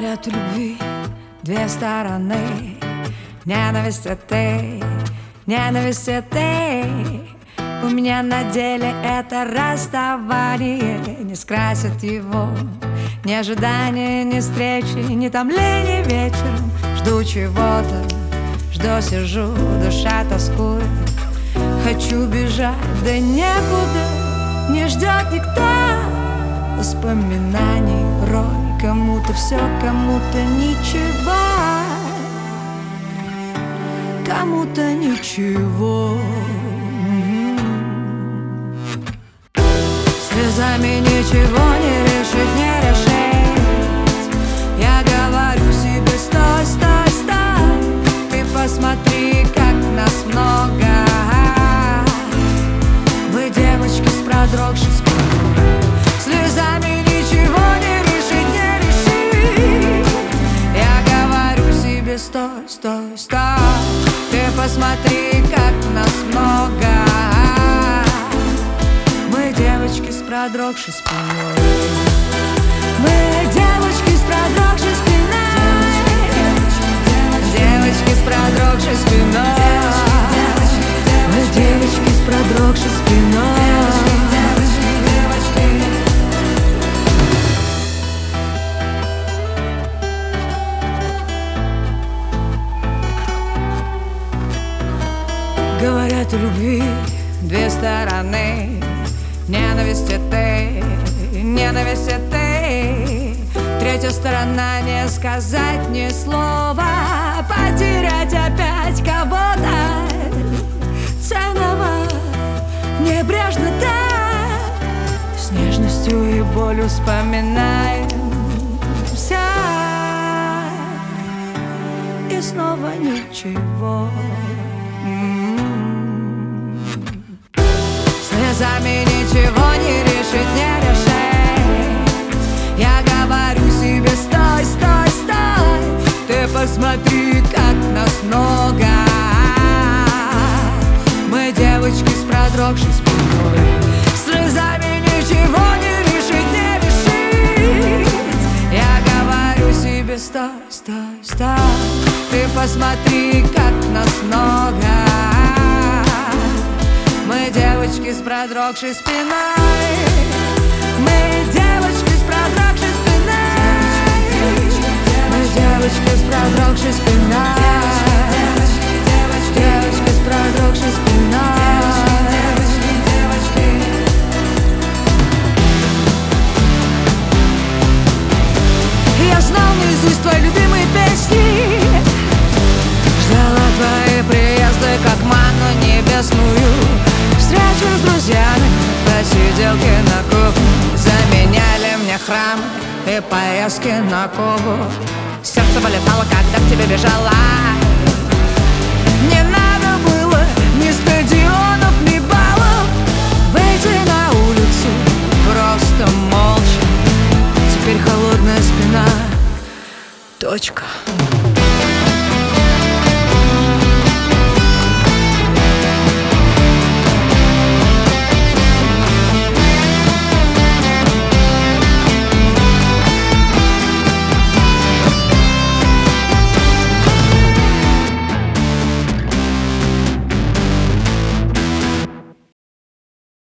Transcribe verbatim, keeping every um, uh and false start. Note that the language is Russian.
Говорят, у любви две стороны. Ненависть — это ненависть — это у меня на деле это расставание. Не скрасит его ни ожидания, ни встречи, ни томления вечером. Жду чего-то, жду, сижу, душа тоскует. Хочу бежать, да некуда, не ждет никто. Воспоминаний рой, кому-то все, кому-то ничего, кому-то ничего. Слезами ничего не решить, не решить. Я говорю себе: стой, стой, стой. Ты посмотри, как нас много. Вы, девочки, с продрогшей спиной. Слезами ничего не решить, не решить. Я говорю себе: стой, стой, стой. Ты посмотри, как нас много. Мы, девочки, с продрогшей спиной. Мы, девочки, с продрогшей спиной. Девочки, с продрогшей спиной. Мы, девочки, с продрогшей спиной. Говорят, у любви две стороны. Ненависть — это ненависть — это третья сторона. Не сказать ни слова, потерять опять кого-то ценного. Небрежно так, с нежностью и болью вспоминаем все. И снова ничего. Слезами ничего не решить, не решить. Я говорю себе: стой, стой, стой. Ты посмотри, как нас много. Мы, девочки, с продрогшей спиной. Слезами ничего не решить, не решить. Я говорю себе: стой, стой, стой. Ты посмотри, как нас много. Мы, девочки, с продрогшей спиной. Мы, девочки, с продрогшей спиной. Мы, девочки, с продрогшей спиной. Девочки, с продрогшей спиной. Я знал наизусть твои любимые песни. Ждала твои приезды, как манну небесную. Встречу с друзьями, посиделки на кухне. Заменяли мне храм и поездки на Кубу. Сердце вылетало, когда к тебе бежала.